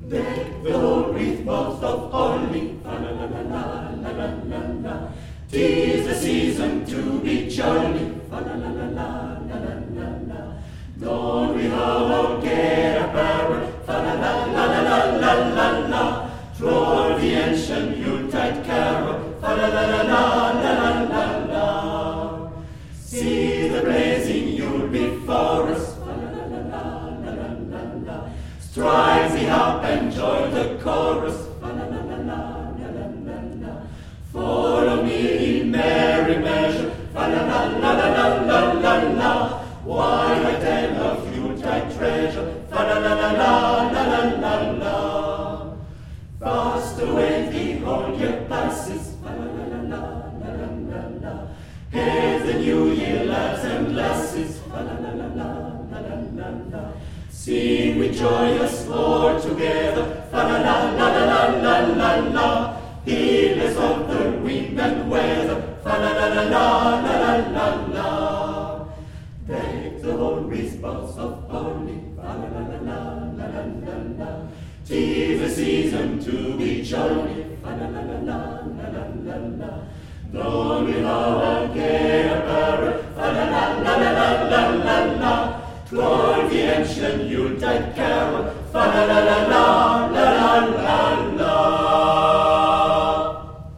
Deck the whole wreath boughs of holly, fa la la la la la la la la. 'Tis the season to be jolly, fa la la la la la la la la. Don't we all get a barrel, fa la la la la la la la la. Troll the ancient Yuletide carol, fa la la la la la la la. See the blazing Yule before us, fa la la la la la la la. Strive the harp and join the chorus, fa la la la la la la la. Follow me in merry measure, fa la la la la la la la. While I tell of Yuletide treasure, fa la la la la la la la. Fast away the whole year passes, fa la la la la la la la. Hail the new year, lads and lasses, fa la la la la la la la. Sing with joyous all together, fa la la la la la la la. Heedless of the wind and weather, fa la la la la la la la. Deck the whole wreath boughs of holly, fa la la la la la la la. 'Tis the season to be jolly, fa la la la la la la la. Don't we all get a barrel, fa la la la la la la la. Troll the ancient Yuletide carol, fa la la la la.